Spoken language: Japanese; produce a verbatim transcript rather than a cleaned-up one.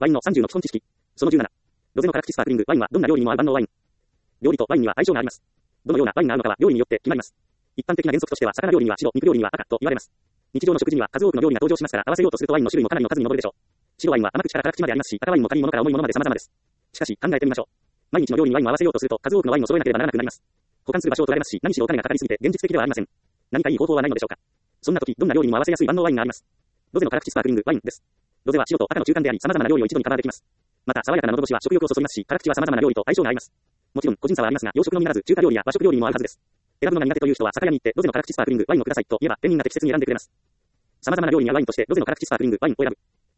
ワインのさんじゅうの基本知識。そのじゅうなな。ロゼの辛口スパークリングワインはどんな料理にも合う万能ワイン。料理とワインには相性があります。どのようなワインが合うのかは料理によって決まります。一般的な原則としては魚料理には白、肉料理には赤と言われます。日常の食事には数多くの料理が登場しますから合わせようとするとワインの種類もかなりの数に上るでしょう。白ワインは甘口から辛口までありますし、赤ワインも軽いものから重いものまで様々です。しかし考えてみましょう。毎日の料理にワインを合わせようとすると数多くのワインを揃えなければならなくなります。保管する場所を取られますし、何しろお金がかかりすぎて現実的ではありません。何かいい方法はないのでしょうか。そんな時、どんな料理にも合わせやすい万能ワインがあります。ロゼの辛口スパークリングワインです。ロゼは白と赤の中間であり、様々な料理を一度にカバーできます。また爽やかな喉越しは食欲をそそりますし、辛口は様々な料理と相性が合います。もちろん個人差はありますが、洋食のみならず中華料理や和食料理にも合うはずです。選ぶのが苦手という人は酒屋に行ってロゼの辛口スパークリングワインをくださいと言えば店員が適切に選んでくれます。様々な料理に合うワインとしてロゼの辛口スパークリングワインを選ぶ。